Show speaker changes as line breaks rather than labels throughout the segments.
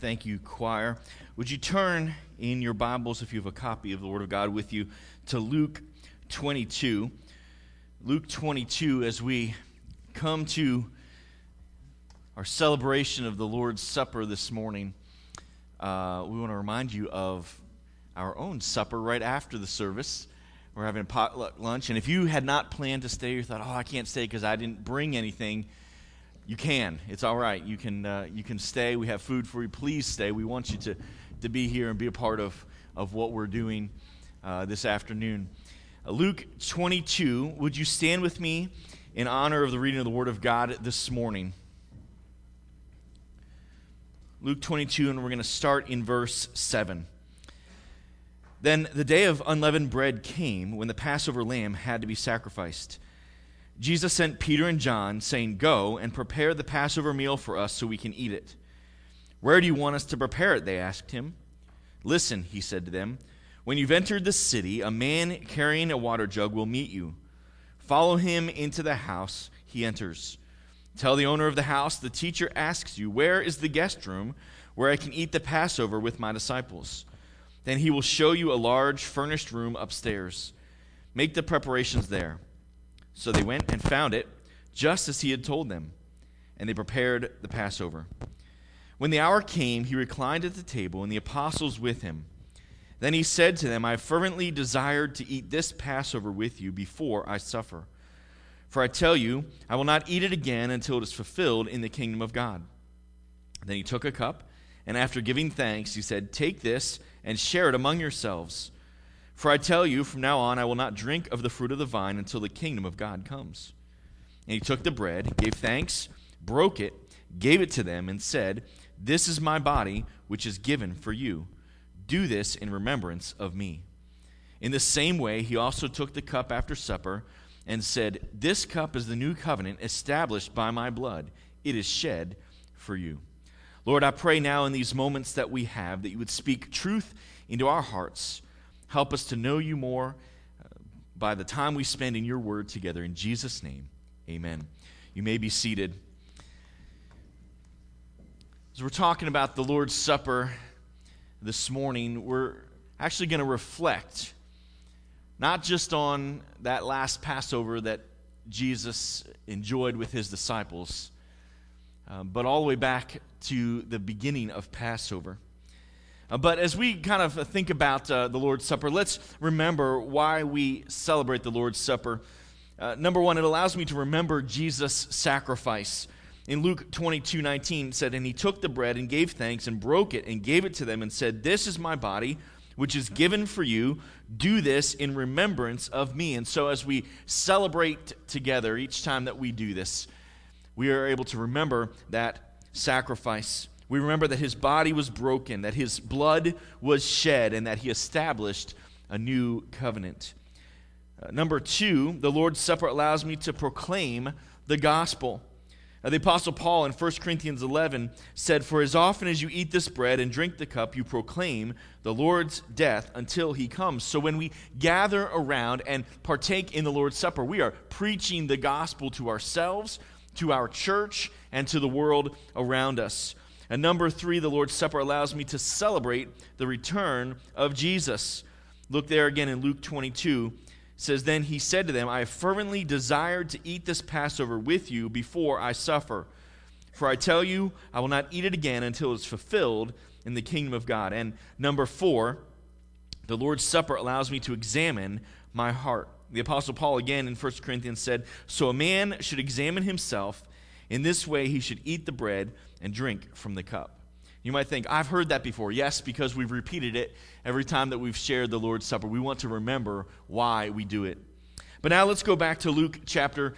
Thank you, choir. Would you turn in your Bibles, if you have a copy of the Word of God with you, to Luke 22. Luke 22, as we come to our celebration of the Lord's Supper this morning, we want to remind you of our own supper right after the service. We're having a potluck lunch, and if you had not planned to stay, you thought, I can't stay because I didn't bring anything, you can. It's all right. You can stay. We have food for you. Please stay. We want you to be here and be a part of what we're doing this afternoon. Luke 22, would you stand with me in honor of the reading of the Word of God this morning? Luke 22, and we're going to start in verse 7. Then the day of unleavened bread came when the Passover lamb had to be sacrificed. Jesus sent Peter and John, saying, "Go and prepare the Passover meal for us so we can eat it." "Where do you want us to prepare it?" they asked him. "Listen," he said to them, "when you've entered the city, a man carrying a water jug will meet you. Follow him into the house he enters. Tell the owner of the house, 'The teacher asks you, where is the guest room where I can eat the Passover with my disciples?' Then he will show you a large furnished room upstairs. Make the preparations there." So they went and found it, just as he had told them, and they prepared the Passover. When the hour came, he reclined at the table, and the apostles with him. Then he said to them, "I have fervently desired to eat this Passover with you before I suffer. For I tell you, I will not eat it again until it is fulfilled in the kingdom of God." Then he took a cup, and after giving thanks, he said, "Take this and share it among yourselves. For I tell you, from now on I will not drink of the fruit of the vine until the kingdom of God comes." And he took the bread, gave thanks, broke it, gave it to them, and said, "This is my body, which is given for you. Do this in remembrance of me." In the same way, he also took the cup after supper and said, "This cup is the new covenant established by my blood. It is shed for you." Lord, I pray now in these moments that we have that you would speak truth into our hearts. Help us to know you more by the time we spend in your word together. In Jesus' name, amen. You may be seated. As we're talking about the Lord's Supper this morning, we're actually going to reflect not just on that last Passover that Jesus enjoyed with his disciples, but all the way back to the beginning of Passover. But as we kind of think about the Lord's Supper, let's remember why we celebrate the Lord's Supper. Number one, it allows me to remember Jesus' sacrifice. In Luke 22:19, it said, "And he took the bread and gave thanks and broke it and gave it to them and said, 'This is my body, which is given for you. Do this in remembrance of me.'" And so as we celebrate together each time that we do this, we are able to remember that sacrifice. We remember that his body was broken, that his blood was shed, and that he established a new covenant. Number two, the Lord's Supper allows me to proclaim the gospel. The Apostle Paul in 1 Corinthians 11 said, "For as often as you eat this bread and drink the cup, you proclaim the Lord's death until he comes." So when we gather around and partake in the Lord's Supper, we are preaching the gospel to ourselves, to our church, and to the world around us. And number three, the Lord's Supper allows me to celebrate the return of Jesus. Look there again in Luke 22. It says, "Then he said to them, 'I have fervently desired to eat this Passover with you before I suffer. For I tell you, I will not eat it again until it is fulfilled in the kingdom of God.'" And number four, the Lord's Supper allows me to examine my heart. The Apostle Paul again in 1 Corinthians said, "So a man should examine himself. In this way he should eat the bread and drink from the cup." You might think, I've heard that before. Yes, because we've repeated it every time that we've shared the Lord's Supper. We want to remember why we do it. But now let's go back to Luke chapter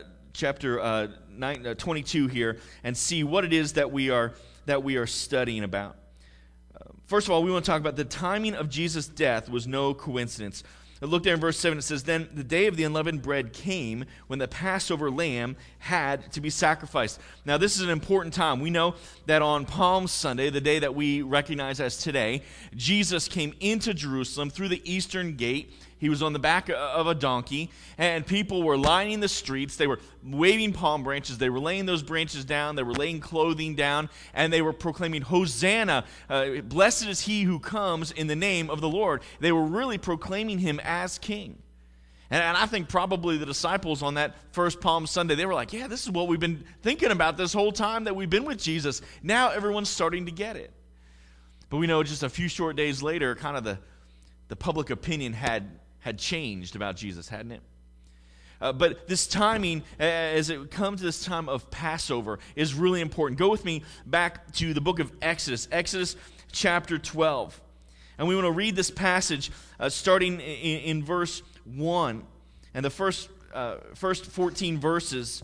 22 here and see what it is that we are studying about. First of all, we want to talk about the timing of Jesus' death was no coincidence. Look there in verse 7, it says, "Then the day of the unleavened bread came when the Passover lamb had to be sacrificed." Now, this is an important time. We know that on Palm Sunday, the day that we recognize as today, Jesus came into Jerusalem through the eastern gate. He was on the back of a donkey, and people were lining the streets. They were waving palm branches. They were laying those branches down. They were laying clothing down, and they were proclaiming, Hosanna, blessed is he who comes in the name of the Lord. They were really proclaiming him as king. And I think probably the disciples on that first Palm Sunday, they were like, yeah, this is what we've been thinking about this whole time that we've been with Jesus. Now everyone's starting to get it. But we know just a few short days later, kind of the public opinion had changed about Jesus, hadn't it? But this timing, as it comes to this time of Passover, is really important. Go with me back to the book of Exodus chapter 12. And we want to read this passage starting in verse 1. And the first 14 verses,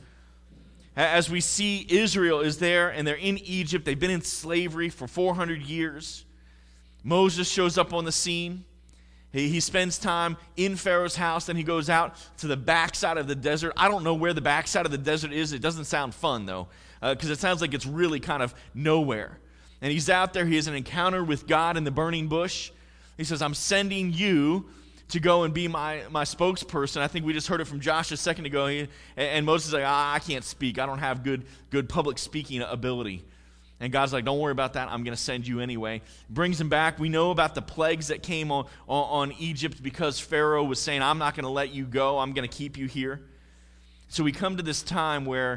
as we see Israel is there, and they're in Egypt. They've been in slavery for 400 years. Moses shows up on the scene. He spends time in Pharaoh's house, then he goes out to the backside of the desert. I don't know where the backside of the desert is. It doesn't sound fun, though, because it sounds like it's really kind of nowhere. And he's out there. He has an encounter with God in the burning bush. He says, I'm sending you to go and be my spokesperson. I think we just heard it from Josh a second ago. And Moses is like, I can't speak. I don't have good public speaking ability. And God's like, don't worry about that. I'm going to send you anyway. Brings him back. We know about the plagues that came on Egypt because Pharaoh was saying, I'm not going to let you go. I'm going to keep you here. So we come to this time where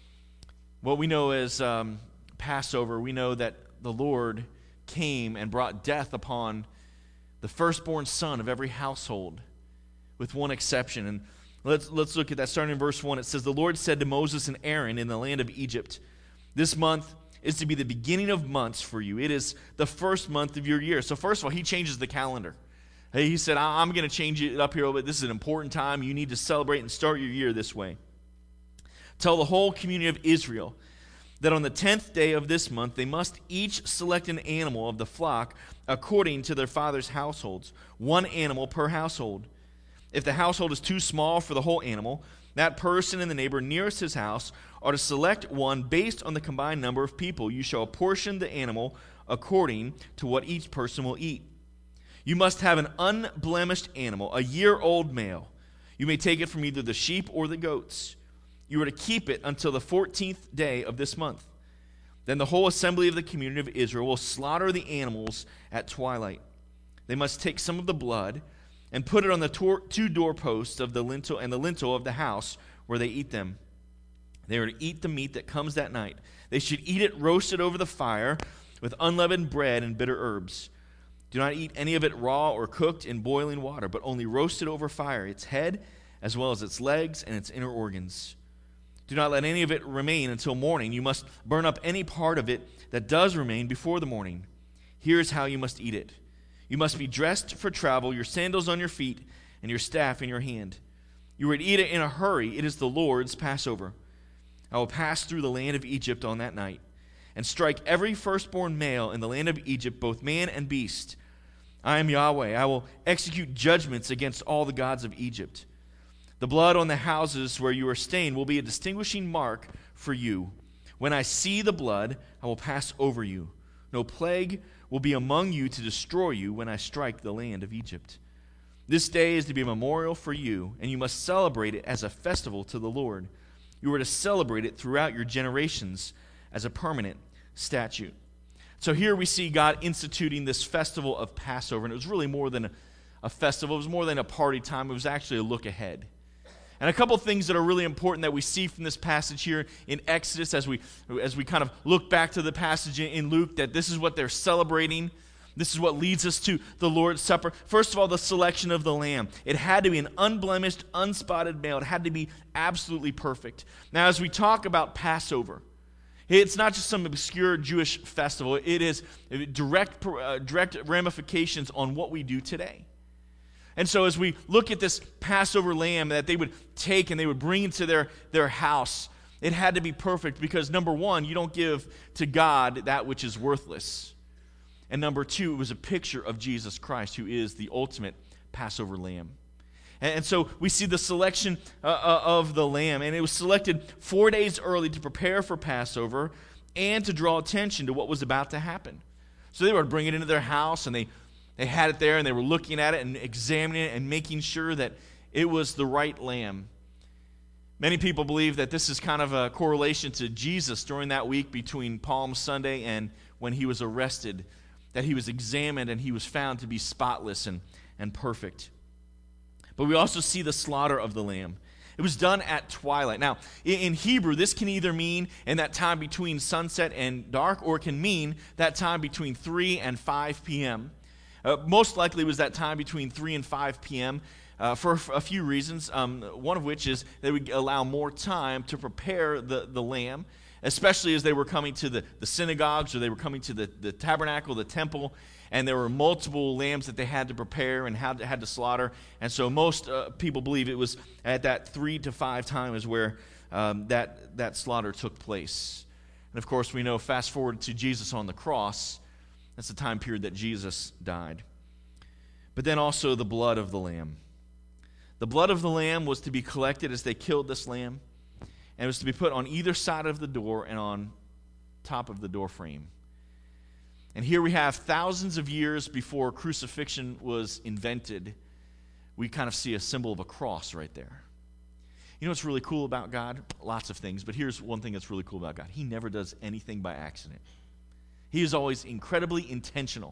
what we know as Passover, we know that the Lord came and brought death upon the firstborn son of every household, with one exception. And let's look at that. Starting in verse 1, it says, the Lord said to Moses and Aaron in the land of Egypt, this month is to be the beginning of months for you. It is the first month of your year. So first of all, he changes the calendar. He said, I'm going to change it up here a little bit. This is an important time. You need to celebrate and start your year this way. Tell the whole community of Israel that on the 10th day of this month, they must each select an animal of the flock according to their father's households, one animal per household. If the household is too small for the whole animal, that person and the neighbor nearest his house are to select one based on the combined number of people. You shall apportion the animal according to what each person will eat. You must have an unblemished animal, a year-old male. You may take it from either the sheep or the goats. You are to keep it until the 14th day of this month. Then the whole assembly of the community of Israel will slaughter the animals at twilight. They must take some of the blood and put it on the two doorposts of the lintel and the lintel of the house where they eat them. They are to eat the meat that comes that night. They should eat it roasted over the fire with unleavened bread and bitter herbs. Do not eat any of it raw or cooked in boiling water, but only roasted over fire, its head as well as its legs and its inner organs. Do not let any of it remain until morning. You must burn up any part of it that does remain before the morning. Here is how you must eat it. You must be dressed for travel, your sandals on your feet, and your staff in your hand. You are to eat it in a hurry. It is the Lord's Passover. I will pass through the land of Egypt on that night, and strike every firstborn male in the land of Egypt, both man and beast. I am Yahweh. I will execute judgments against all the gods of Egypt. The blood on the houses where you are staying will be a distinguishing mark for you. When I see the blood, I will pass over you. No plague will be among you to destroy you when I strike the land of Egypt. This day is to be a memorial for you, and you must celebrate it as a festival to the Lord. You are to celebrate it throughout your generations as a permanent statute. So here we see God instituting this festival of Passover, and it was really more than a festival. It was more than a party time. It was actually a look ahead. And a couple things that are really important that we see from this passage here in Exodus as we kind of look back to the passage in Luke, that this is what they're celebrating. This is what leads us to the Lord's Supper. First of all, the selection of the lamb. It had to be an unblemished, unspotted male. It had to be absolutely perfect. Now, as we talk about Passover, it's not just some obscure Jewish festival. It is direct ramifications on what we do today. And so as we look at this Passover lamb that they would take and they would bring into their house, it had to be perfect because, number one, you don't give to God that which is worthless. And number two, it was a picture of Jesus Christ, who is the ultimate Passover lamb. And so we see the selection of the lamb, and it was selected 4 days early to prepare for Passover and to draw attention to what was about to happen. So they would bring it into their house, and they They had it there, and they were looking at it and examining it and making sure that it was the right lamb. Many people believe that this is kind of a correlation to Jesus during that week between Palm Sunday and when he was arrested, that he was examined and he was found to be spotless and perfect. But we also see the slaughter of the lamb. It was done at twilight. Now, in Hebrew, this can either mean in that time between sunset and dark, or it can mean that time between 3 and 5 p.m. Most likely it was that time between 3 and 5 p.m. For a few reasons, one of which is they would allow more time to prepare the lamb, especially as they were coming to the synagogues, or they were coming to the tabernacle, the temple, and there were multiple lambs that they had to prepare and had to slaughter. And so most people believe it was at that 3 to 5 time is where that slaughter took place. And of course, we know, fast forward to Jesus on the cross, that's the time period that Jesus died. But then also the blood of the lamb. The blood of the lamb was to be collected as they killed this lamb, and it was to be put on either side of the door and on top of the door frame. And here we have thousands of years before crucifixion was invented, we kind of see a symbol of a cross right there. You know what's really cool about God? Lots of things, but here's one thing that's really cool about God. He never does anything by accident. He is always incredibly intentional.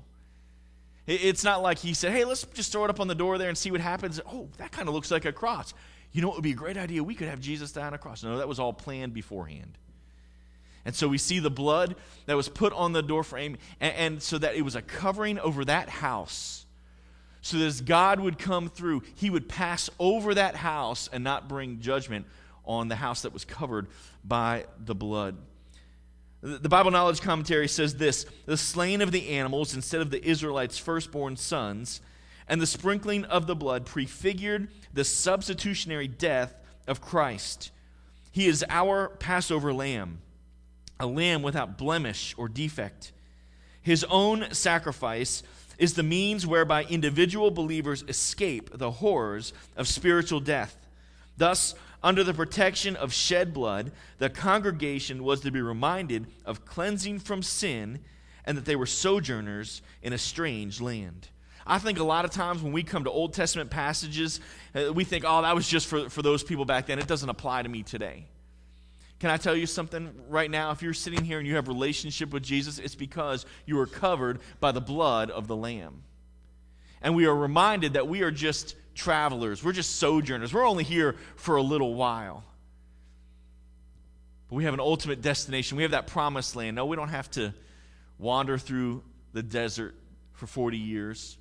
It's not like he said, hey, let's just throw it up on the door there and see what happens. Oh, that kind of looks like a cross. You know what would be a great idea? We could have Jesus die on a cross. No, that was all planned beforehand. And so we see the blood that was put on the doorframe, and so that it was a covering over that house. So that as God would come through, he would pass over that house and not bring judgment on the house that was covered by the blood. The Bible Knowledge Commentary says this: the slaying of the animals instead of the Israelites' firstborn sons, and the sprinkling of the blood prefigured the substitutionary death of Christ. He is our Passover lamb, a lamb without blemish or defect. His own sacrifice is the means whereby individual believers escape the horrors of spiritual death. Thus, under the protection of shed blood, the congregation was to be reminded of cleansing from sin and that they were sojourners in a strange land. I think a lot of times when we come to Old Testament passages, we think, oh, that was just for those people back then. It doesn't apply to me today. Can I tell you something right now? If you're sitting here and you have a relationship with Jesus, it's because you are covered by the blood of the Lamb. And we are reminded that we are just travelers. We're just sojourners. We're only here for a little while. But we have an ultimate destination. We have that promised land. No, we don't have to wander through the desert for 40 years.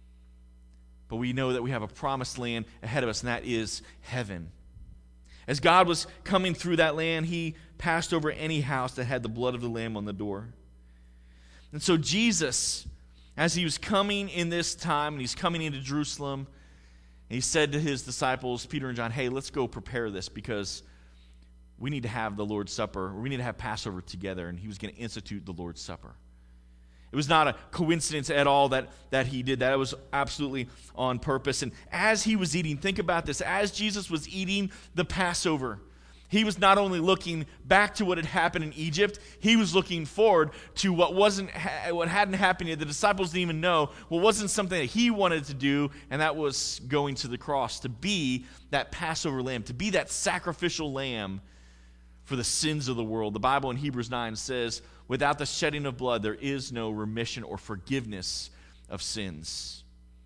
But we know that we have a promised land ahead of us, and that is heaven. As God was coming through that land, he passed over any house that had the blood of the Lamb on the door. And so Jesus, as he was coming in this time, and he's coming into Jerusalem, and he said to his disciples, Peter and John, hey, let's go prepare this because we need to have the Lord's Supper, or we need to have Passover together, and he was going to institute the Lord's Supper. It was not a coincidence at all that he did that. It was absolutely on purpose. And as he was eating, think about this, as Jesus was eating the Passover, he was not only looking back to what had happened in Egypt, he was looking forward to what hadn't happened yet. The disciples didn't even know. What wasn't something that he wanted to do, and that was going to the cross, to be that Passover lamb, to be that sacrificial lamb for the sins of the world. The Bible in Hebrews 9 says, without the shedding of blood, there is no remission or forgiveness of sins.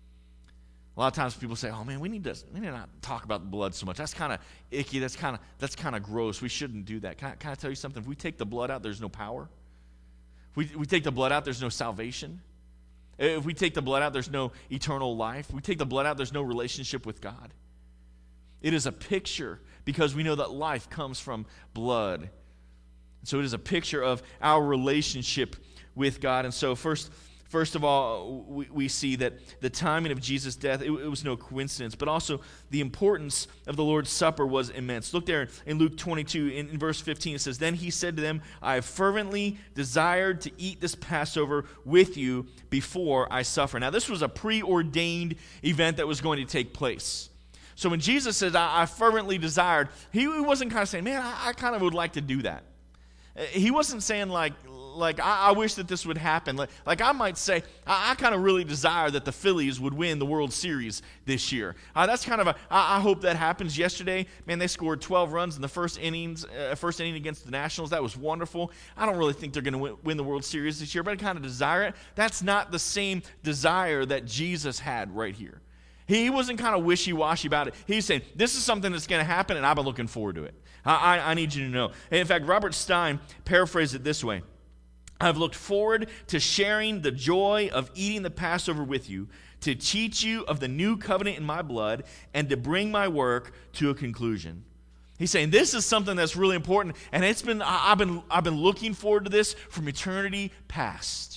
A lot of times people say, oh man, we need to not talk about the blood so much. That's kind of icky. That's kind of gross. We shouldn't do that. Can I tell you something? If we take the blood out, there's no power. If we take the blood out, there's no salvation. If we take the blood out, there's no eternal life. If we take the blood out, there's no relationship with God. It is a picture, because we know that life comes from blood. So it is a picture of our relationship with God. And so first of all, we see that the timing of Jesus' death, it was no coincidence, but also the importance of the Lord's Supper was immense. Look there in Luke 22, in verse 15, it says, then he said to them, I have fervently desired to eat this Passover with you before I suffer. Now this was a preordained event that was going to take place. So when Jesus says, I fervently desired, he wasn't kind of saying, man, I kind of would like to do that. He wasn't saying like, like I wish that this would happen. Like I might say, I kind of really desire that the Phillies would win the World Series this year. That's kind of I hope that happens. Yesterday, man, they scored 12 runs in the first inning against the Nationals. That was wonderful. I don't really think they're going to win the World Series this year, but I kind of desire it. That's not the same desire that Jesus had right here. He wasn't kind of wishy-washy about it. He's saying, this is something that's going to happen, and I've been looking forward to it. I need you to know. In fact, Robert Stein paraphrased it this way. I've looked forward to sharing the joy of eating the Passover with you, to teach you of the new covenant in my blood, and to bring my work to a conclusion. He's saying this is something that's really important, and I've been looking forward to this from eternity past.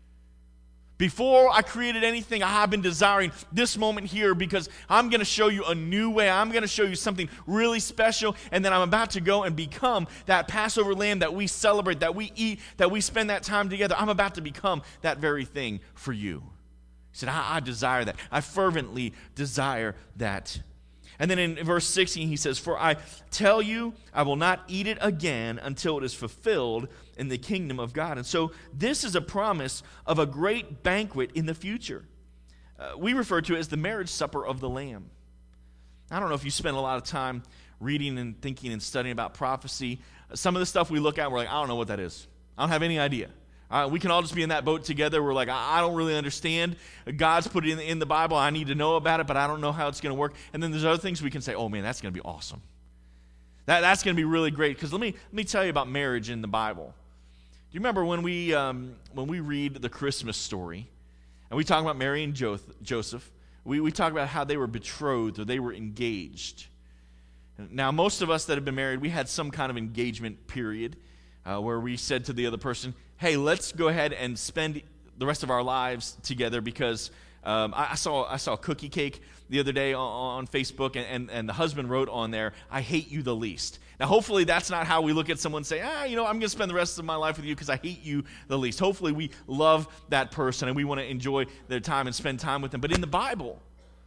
Before I created anything, I've been desiring this moment here because I'm going to show you a new way. I'm going to show you something really special, and then I'm about to go and become that Passover lamb that we celebrate, that we eat, that we spend that time together. I'm about to become that very thing for you. He said, I desire that. I fervently desire that. And then in verse 16, he says, for I tell you, I will not eat it again until it is fulfilled in the kingdom of God. And so this is a promise of a great banquet in the future. We refer to it as the marriage supper of the Lamb. I don't know if you spend a lot of time reading and thinking and studying about prophecy. Some of the stuff we look at, we're like, I don't know what that is. I don't have any idea. We can all just be in that boat together. We're like, I don't really understand. God's put it in the Bible. I need to know about it, but I don't know how it's going to work. And then there's other things we can say, oh man, that's going to be awesome. That's going to be really great. Because let me tell you about marriage in the Bible. Do you remember when we read the Christmas story, and we talk about Mary and Joseph, we talk about how they were betrothed or they were engaged. Now, most of us that have been married, we had some kind of engagement period where we said to the other person, hey, let's go ahead and spend the rest of our lives together because I saw cookie cake the other day on Facebook, and the husband wrote on there, I hate you the least. Now, hopefully that's not how we look at someone and say, I'm going to spend the rest of my life with you because I hate you the least. Hopefully we love that person and we want to enjoy their time and spend time with them. But in the Bible,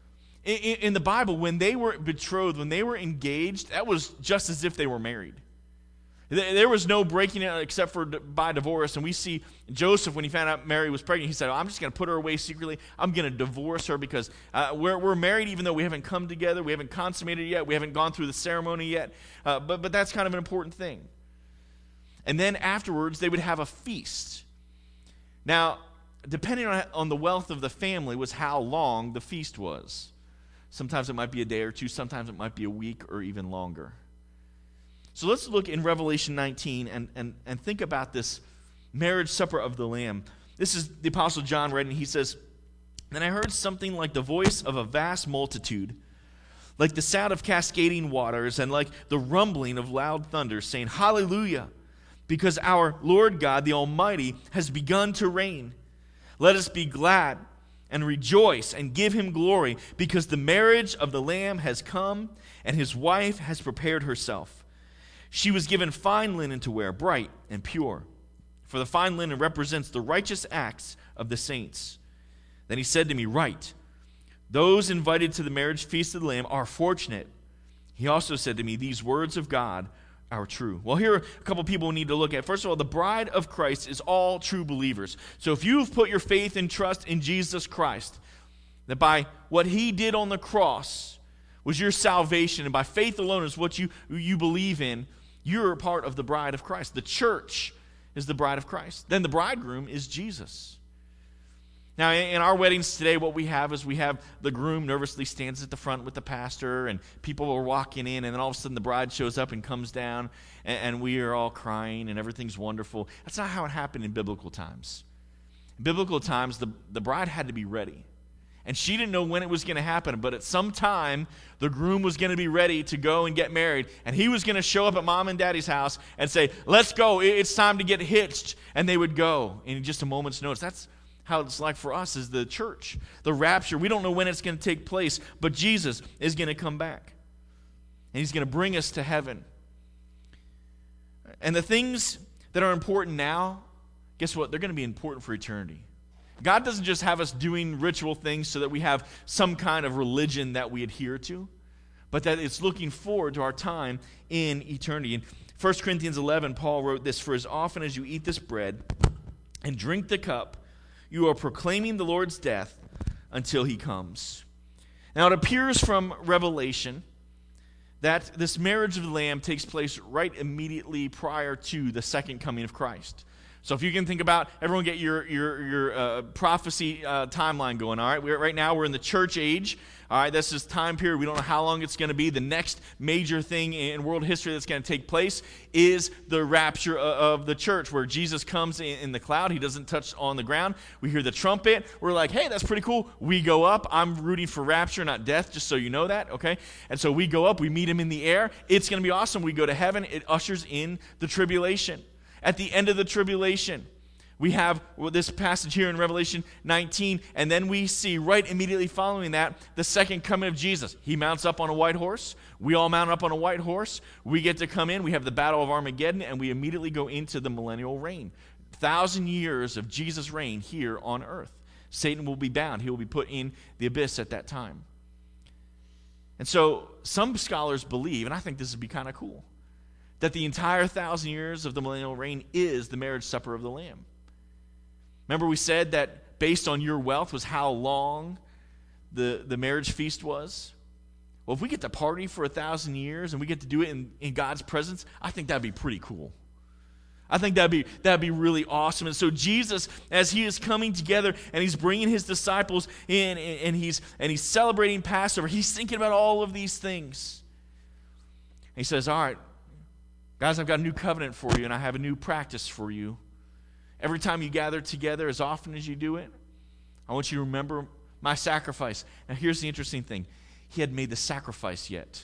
when they were betrothed, when they were engaged, that was just as if they were married. There was no breaking it except for by divorce. And we see Joseph, when he found out Mary was pregnant, he said, I'm just going to put her away secretly. I'm going to divorce her because we're married even though we haven't come together. We haven't consummated yet. We haven't gone through the ceremony yet. But that's kind of an important thing. And then afterwards, they would have a feast. Now, depending on the wealth of the family was how long the feast was. Sometimes it might be a day or two. Sometimes it might be a week or even longer. So let's look in Revelation 19 and think about this marriage supper of the Lamb. This is the Apostle John writing. He says, then I heard something like the voice of a vast multitude, like the sound of cascading waters, and like the rumbling of loud thunder, saying, Hallelujah, because our Lord God, the Almighty, has begun to reign. Let us be glad and rejoice and give him glory, because the marriage of the Lamb has come, and his wife has prepared herself. She was given fine linen to wear, bright and pure, for the fine linen represents the righteous acts of the saints. Then he said to me, Write, those invited to the marriage feast of the Lamb are fortunate. He also said to me, these words of God are true. Well, here are a couple people we need to look at. First of all, the bride of Christ is all true believers. So if you've put your faith and trust in Jesus Christ, that by what he did on the cross was your salvation, and by faith alone is what you believe in, you're a part of the bride of Christ. The church is the bride of Christ. Then the bridegroom is Jesus. Now, in our weddings today, what we have is we have the groom nervously stands at the front with the pastor, and people are walking in, and then all of a sudden the bride shows up and comes down, and we are all crying, and everything's wonderful. That's not how it happened in biblical times. In biblical times, the bride had to be ready. And she didn't know when it was going to happen, but at some time, the groom was going to be ready to go and get married, and he was going to show up at mom and daddy's house and say, let's go, it's time to get hitched, and they would go in just a moment's notice. That's how it's like for us as the church. The rapture, we don't know when it's going to take place, but Jesus is going to come back, and he's going to bring us to heaven. And the things that are important now, guess what? They're going to be important for eternity. God doesn't just have us doing ritual things so that we have some kind of religion that we adhere to, but that it's looking forward to our time in eternity. In 1 Corinthians 11, Paul wrote this, for as often as you eat this bread and drink the cup, you are proclaiming the Lord's death until he comes. Now it appears from Revelation that this marriage of the Lamb takes place right immediately prior to the second coming of Christ. So if you can think about, everyone get your prophecy timeline going, all right? Right now we're in the church age. All right, this is time period. We don't know how long it's going to be. The next major thing in world history that's going to take place is the rapture of the church, where Jesus comes in the cloud. He doesn't touch on the ground. We hear the trumpet. We're like, hey, that's pretty cool. We go up. I'm rooting for rapture, not death, just so you know that, okay? And so we go up. We meet him in the air. It's going to be awesome. We go to heaven. It ushers in the tribulation. At the end of the tribulation, we have this passage here in Revelation 19, and then we see right immediately following that the second coming of Jesus. He mounts up on a white horse. We all mount up on a white horse. We get to come in. We have the battle of Armageddon, and we immediately go into the millennial reign. 1,000 years of Jesus' reign here on earth. Satan will be bound. He will be put in the abyss at that time. And so some scholars believe, and I think this would be kind of cool, that the entire 1,000 years of the millennial reign is the marriage supper of the Lamb. Remember we said that based on your wealth was how long the marriage feast was? Well, if we get to party for 1,000 years and we get to do it in God's presence, I think that'd be pretty cool. I think that'd be really awesome. And so Jesus, as he is coming together and he's bringing his disciples in and he's celebrating Passover, he's thinking about all of these things. And he says, all right, guys, I've got a new covenant for you and I have a new practice for you. Every time you gather together, as often as you do it, I want you to remember my sacrifice. Now, here's the interesting thing. He hadn't made the sacrifice yet.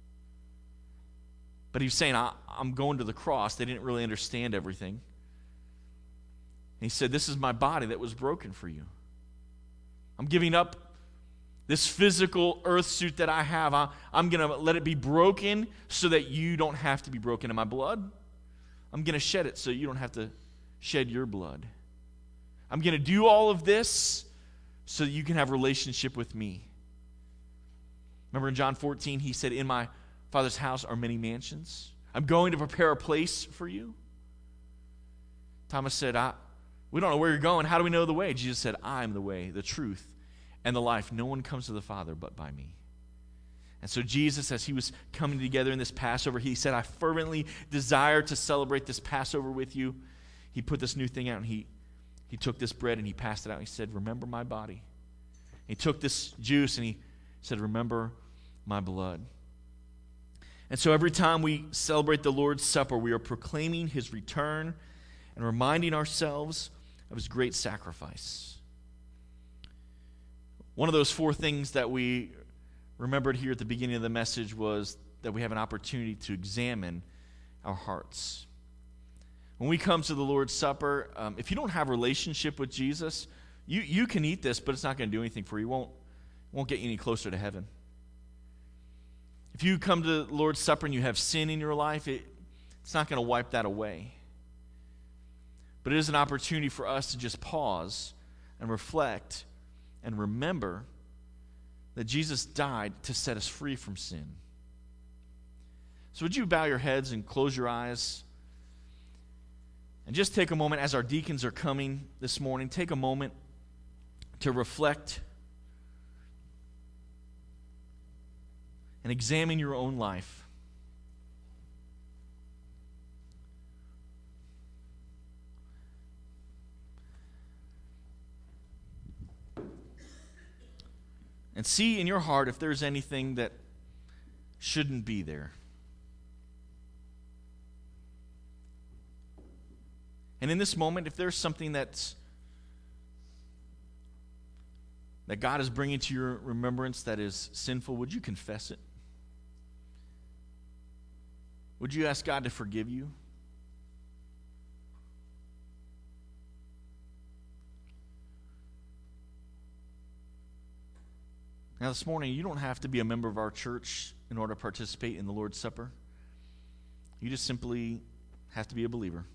But he was saying, I'm going to the cross. They didn't really understand everything. And he said, this is my body that was broken for you. I'm giving up this physical earth suit that I have. I'm going to let it be broken so that you don't have to be broken in my blood. I'm going to shed it so you don't have to shed your blood. I'm going to do all of this so that you can have a relationship with me. Remember in John 14, he said, in my Father's house are many mansions. I'm going to prepare a place for you. Thomas said, we don't know where you're going. How do we know the way? Jesus said, I'm the way, the truth, and the life. No one comes to the Father but by me. And so Jesus, as he was coming together in this Passover, he said, I fervently desire to celebrate this Passover with you. He put this new thing out, and he took this bread and he passed it out. He said, remember my body. He took this juice and he said, remember my blood. And so every time we celebrate the Lord's Supper, we are proclaiming his return and reminding ourselves of his great sacrifice. One of those four things that we remembered here at the beginning of the message was that we have an opportunity to examine our hearts. When we come to the Lord's Supper, if you don't have a relationship with Jesus, you can eat this, but it's not going to do anything for you. It won't get you any closer to heaven. If you come to the Lord's Supper and you have sin in your life, it's not going to wipe that away. But it is an opportunity for us to just pause and reflect and remember that Jesus died to set us free from sin. So would you bow your heads and close your eyes? And just take a moment as our deacons are coming this morning, take a moment to reflect and examine your own life. And see in your heart if there's anything that shouldn't be there. And in this moment, if there's something that God is bringing to your remembrance that is sinful, would you confess it? Would you ask God to forgive you? Now this morning, you don't have to be a member of our church in order to participate in the Lord's Supper. You just simply have to be a believer.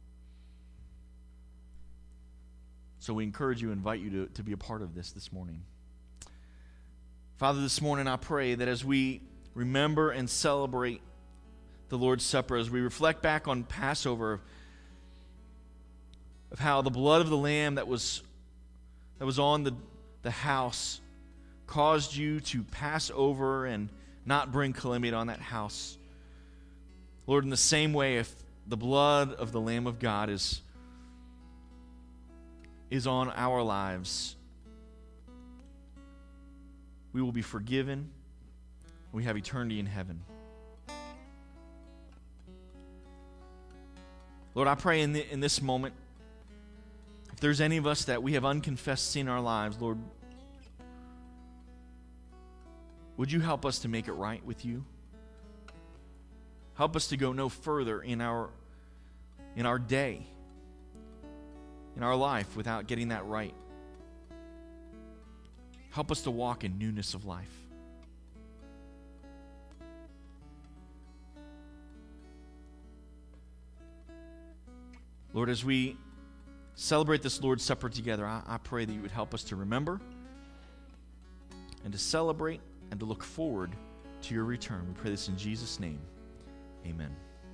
So we encourage you, invite you to be a part of this morning. Father, this morning I pray that as we remember and celebrate the Lord's Supper, as we reflect back on Passover, of how the blood of the Lamb that was on the house caused you to pass over and not bring calamity on that house. Lord, in the same way, if the blood of the Lamb of God is on our lives, we will be forgiven. We have eternity in heaven. Lord, I pray in this moment, if there's any of us that we have unconfessed sin in our lives, Lord, would you help us to make it right with you? Help us to go no further in our day, in our life, without getting that right. Help us to walk in newness of life. Lord, as we celebrate this Lord's Supper together, I pray that you would help us to remember and to celebrate and to look forward to your return. We pray this in Jesus' name. Amen.